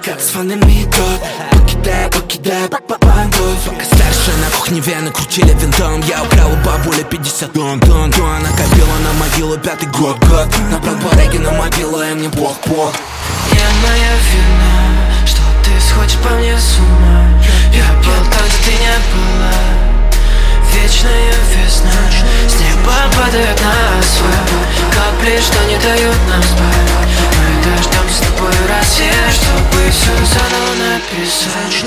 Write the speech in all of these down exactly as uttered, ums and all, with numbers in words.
как звонами идут. Покидай, покидай бандов. Пока старшая на кухне вены крутили винтом. Я украл у бабули пятьдесят тонн, тонн, тонн. Накопила на могилу пятый год, год. Набрал барыги на могилу, и мне бог, бог. Не моя вина, что ты сходишь по мне с ума. Я был там, где ты не была. Вечная весна, с неба падает на асфальт. Капли, что не дают нам спать. Мы дождемся с тобой рассвет, чтобы все заново написать.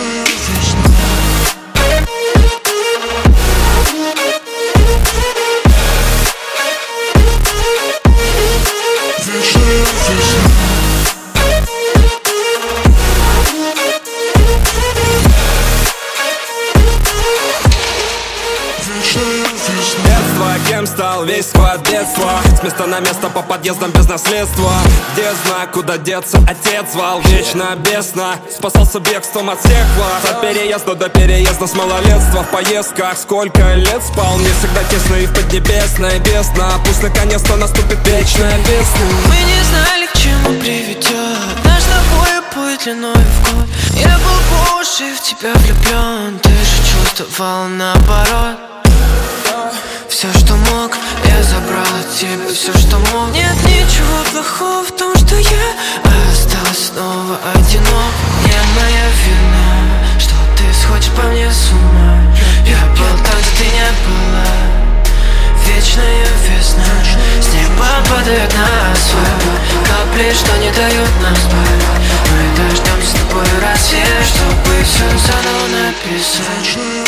Детство, кем стал весь сквад детства. С места на место по подъездам без наследства. Где знак, куда деться, отец звал. Вечно бесно, спасался бегством от всех вас. От переезда до переезда с малолетства. В поездках сколько лет спал. Мне всегда тесно и в поднебесной бездна. Пусть наконец-то наступит вечная весна. Мы не знали, к чему приведет наш с тобой путь длиной в год. Я был по уши в тебя влюблен. Ты же чувствовал наоборот. Все, что мог, я забрал от тебя все, что мог. Нет ничего плохого в том, что я осталась снова одинок. Не моя вина, что ты сходишь по мне с ума. Я был там, где ты не была. Вечная весна, с неба падает на асфальт. Капли, что не дают нам спать. Мы дождемся с тобой рассвет, чтобы все заново написать.